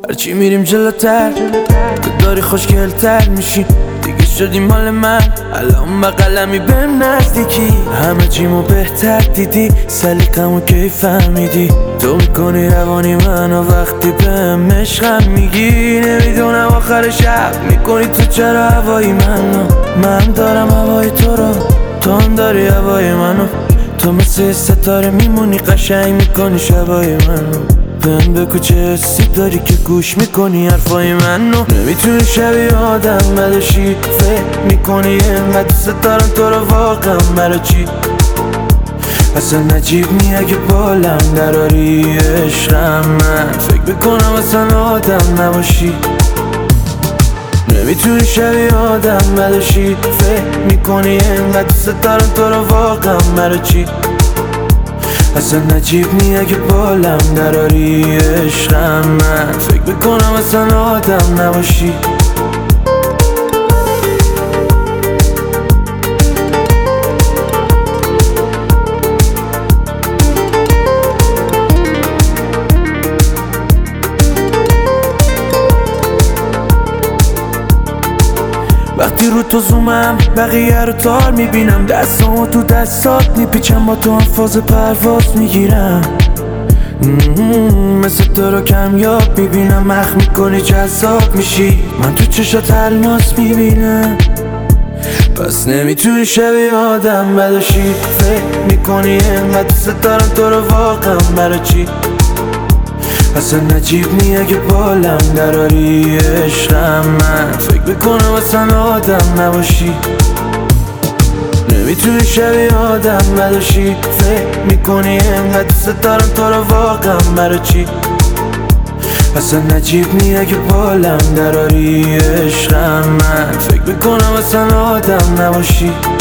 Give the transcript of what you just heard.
هرچی میریم جلوتر تو داری خوشگلتر میشی، دیگه شدی مال من. الان با قلمی بهم نزدیکی، همه چیمو بهتر دیدی، سلیقمو کی فهمیدی. تو میکنی روانی منو وقتی بهم عشقم میگی. نمیدونم آخر شب میکنی تو چرا هوای منو، من دارم هوای تو رو، تو هم داری هوای منو. تو مثل ستاره میمونی، قشنگ میکنی شبای منو. بهم بگو چه حسی داری که گوش میکنی حرفای منو. نمیتونی شبیه آدم بدشی، فکر میکنی اینقدر دوست دارم تو رو واقعا برای چی؟ اصلا نجیب نی اگه بالم دراری عشقم، من فکر بکنم اصلا آدم نباشی. نمیتونی شبیه آدم بدشی، فکر میکنی اینقدر دوست دارم تو رو واقعا برای چی؟ اصلا نجیب نی اگه بالم دراری عشقم، من فکر بکنم اصلا آدم نباشی. وقتی رو تو زومم بقیه رو تار میبینم، دستامو تو دستات میپیچم، با تو هم فاز پرواز میگیرم. مثل تو رو کمیاب میبینم، مخ میکنی جذاب میشی، من تو چشات الماس میبینم. پس نمیتونی شبیه آدم بدشی، فکر میکنی اینقدر دوست دارم تو رو واقعا برای چی؟ اصلا نجیب نی اگه بالم دراری عشقم، من فکر بکنم اصلا آدم نباشی. نمیتونی شبیه آدم بدشی، فکر میکنی اینقدر دوست دارم تو رو واقعا برای چی؟ اصلا نجیب نی اگه بالم دراری عشقم، من فکر بکنم اصلا آدم نباشی.